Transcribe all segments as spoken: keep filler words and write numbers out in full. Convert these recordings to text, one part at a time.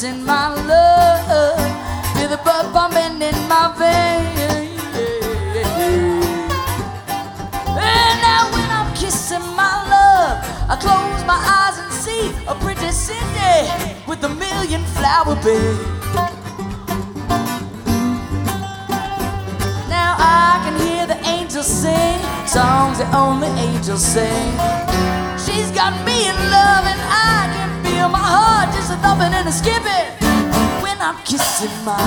kissing my love, feel the blood pumping in my veins. And now when I'm kissing my love, I close my eyes and see a pretty city with a million flower beds. Now I can hear the angels sing songs that only angels sing. She's got me in love and I can feel my heart just a thumping and a skipping when I'm kissing my.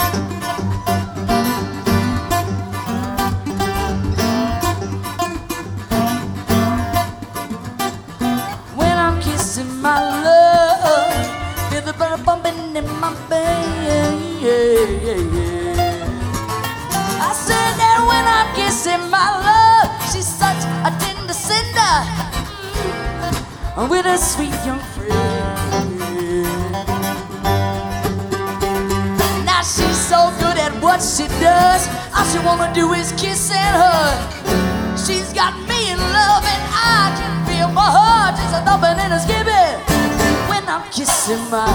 When I'm kissing my love, feel the blood pumping in my veins. I said that when I'm kissing my love, she's such a tender cinder with a sweet young friend. Now she's so good at what she does, all she wanna do is kiss and hug. She's got me in love and I can feel my heart just a thumping and a skipping when I'm kissing my.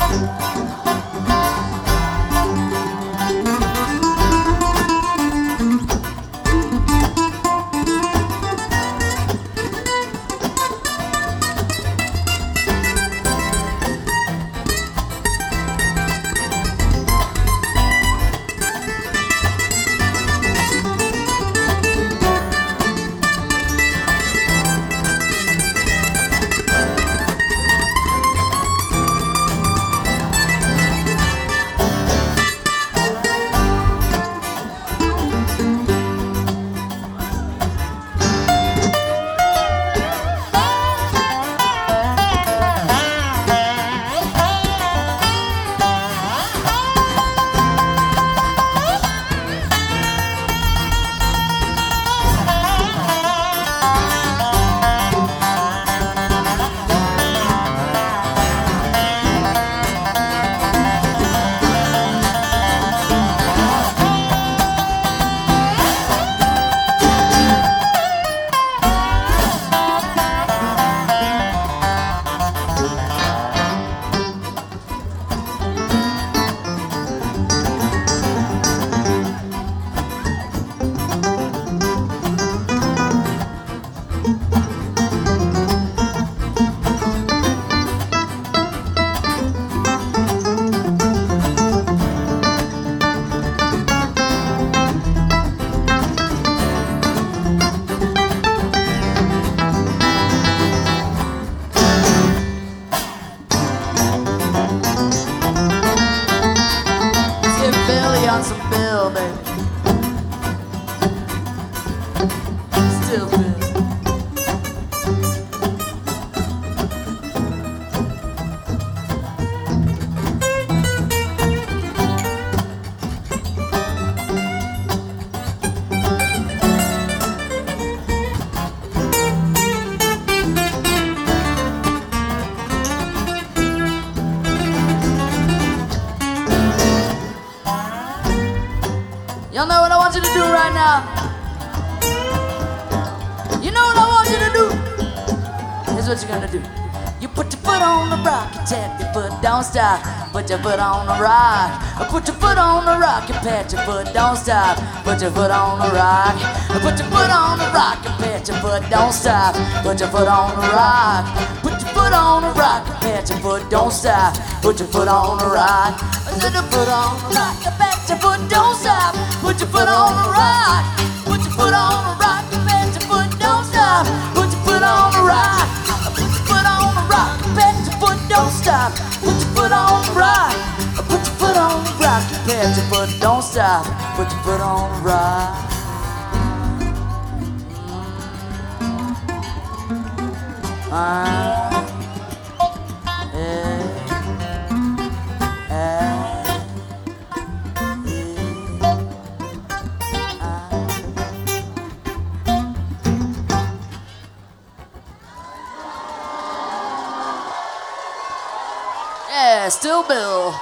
On some bill, baby. Still bill. Y'all know what I want you to do right now? You know what I want you to do? Here's what you're gonna do. You put your foot on the rock, you tap your foot, don't stop. Put your foot on the rock. Put your foot on the rock, you pat your foot, don't stop. Put your foot on the rock. Put your foot on the rock, you pat your foot, don't stop. Put your foot on the rock. Put your foot on the rock, you pat your foot, don't stop. Put your foot on the rock. Put your foot on the rock, you pat your foot, don't stop. Put your foot on the rock. Put your foot on the rock, you pat your foot, don't stop. Put your foot on the rock. Put your foot on the rock, you pat your foot, don't stop. Put your foot on the rock. Put your foot on the rock, you pat your foot, don't stop. Put your foot on the rock. Ah, yeah, yeah. Yeah, still Bill.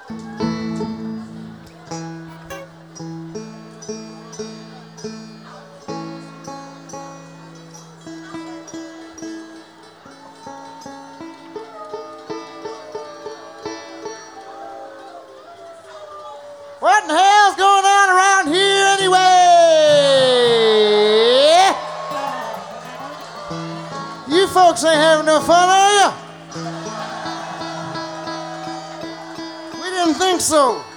What in the hell's going on around here anyway? You folks ain't having no fun, are you? We didn't think so.